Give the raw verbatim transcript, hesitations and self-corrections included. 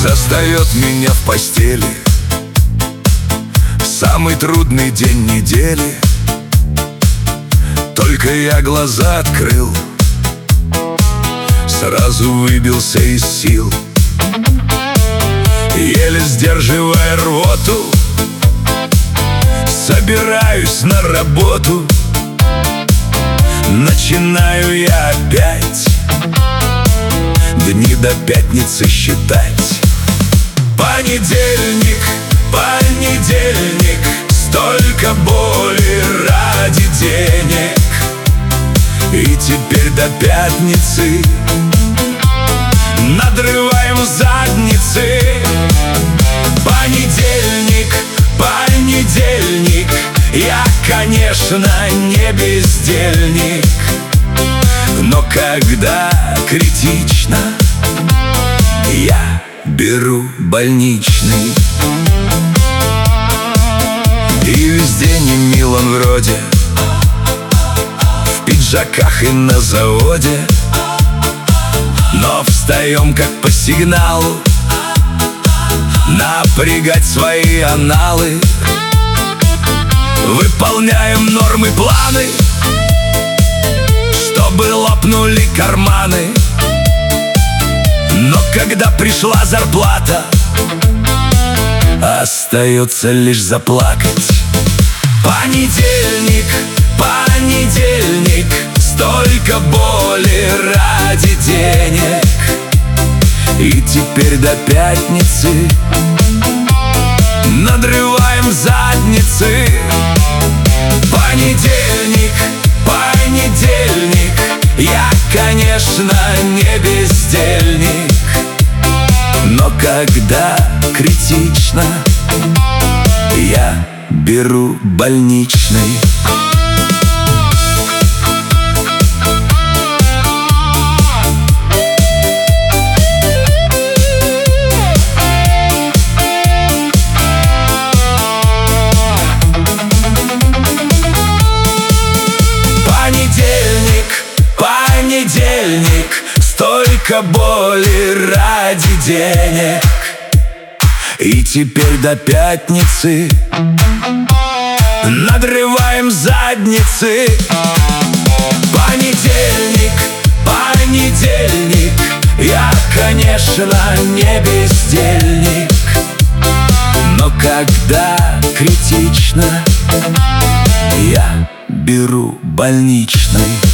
застает меня в постели в самый трудный день недели. Только я глаза открыл, сразу выбился из сил. Еле сдерживая рвоту, собираюсь на работу. Начинаю я опять дни до пятницы считать. Понедельник, понедельник, столько боли ради денег. И теперь до пятницы надрываем задницы. Понедельник, понедельник, я, конечно, не бездельник, но когда критично, я беру больничный. И везде не мил он вроде, в пиджаках и на заводе, но встаем как по сигналу напрягать свои аналы. Выполняем нормы, планы, чтобы лопнули карманы. Но когда пришла зарплата, остается лишь заплакать. Понедельник, понедельник, столько боли ради денег. И теперь до пятницы надрываем задницы. Понедельник, понедельник, я, конечно, не бездельник, но когда критично, я беру больничный. Понедельник, понедельник, столько боли ради денег. И теперь до пятницы надрываем задницы. Понедельник, понедельник, я, конечно, не бездельник, но когда критично, я беру больничный.